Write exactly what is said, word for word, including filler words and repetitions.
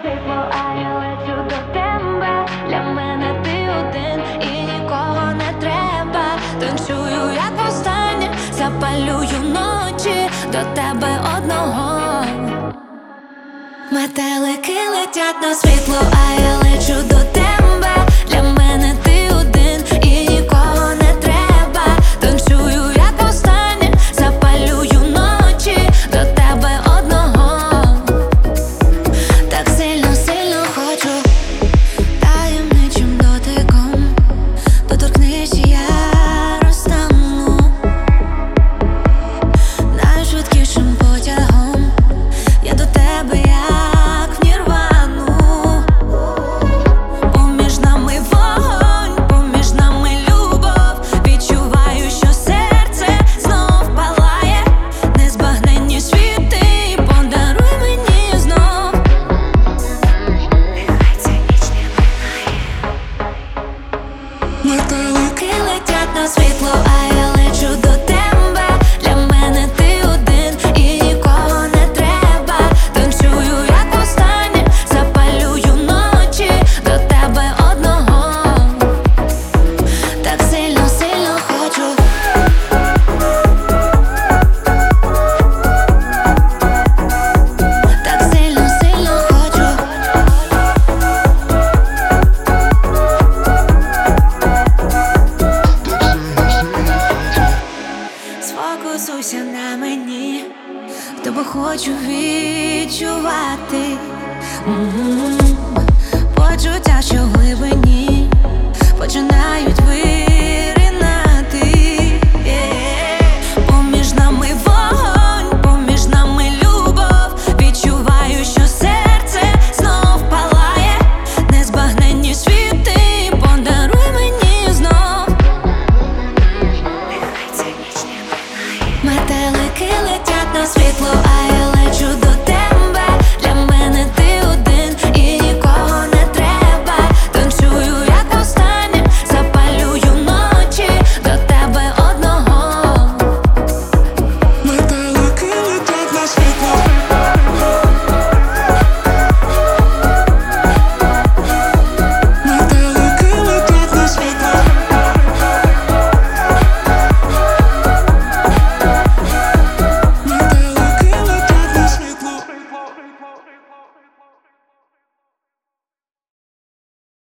світло, а я лечу до тебе. Для мене ти один і нікого не треба. Танцюю, як востаннє, запалюю ночі до тебе одного. Метелики летять на світло, а я лечу до тебе. Для мене ти один і нікого не треба. Танцюю, як востаннє, запалюю ночі до тебе одного. Так сильно, сильно хочу, таємничим дотиком доторкнись, і я розтану найшвидкішим потягом. Я до тебе як в нірвану. Поміж нами вогонь, поміж нами любов. Відчуваю, що серце знов палає. Незбагненні світи, подаруй мені знов. Нехай ця ніч не минає. Метелики летять на світло, а я лечу до тебе. Для мене ти один і нікого не треба. Танцюю, як востаннє, запалюю ночі до тебе одного. Так сильно, сильно хочу. Так сильно, сильно хочу. Сфокусуйся на мені, тебе хочу відчувати. М-м-м. Почуття, що в глибині починають ви.